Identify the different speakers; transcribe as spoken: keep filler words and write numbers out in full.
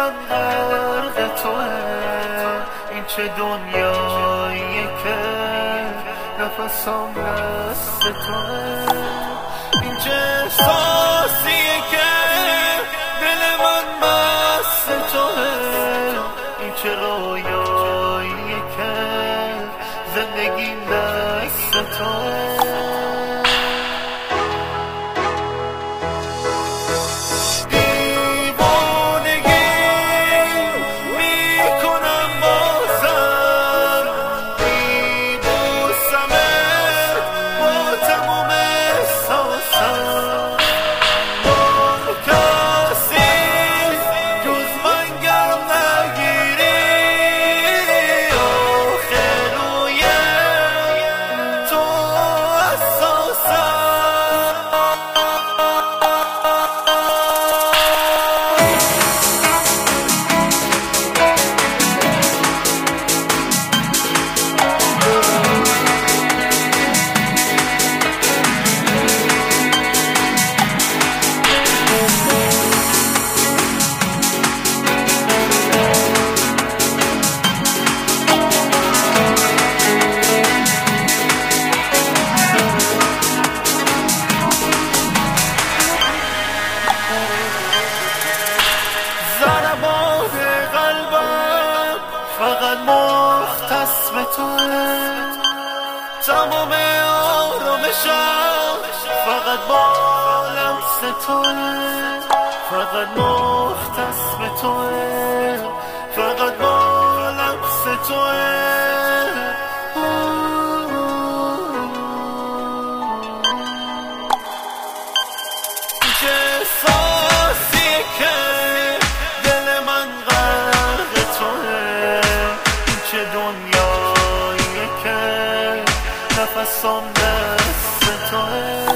Speaker 1: من غرق توه. این چه دنیاییه که نفسام دست توه. این چه احساسیه که دل من مست توه. این چه رویاییه که زندگی دست توه. فقط مختص به توه. تمام آرامشم فقط با لمس توه. فقط مختص به توه. فقط با لمس توه. چه احساسیه که دل من غرق توه. چه دنیاییه که نفسام دست توه.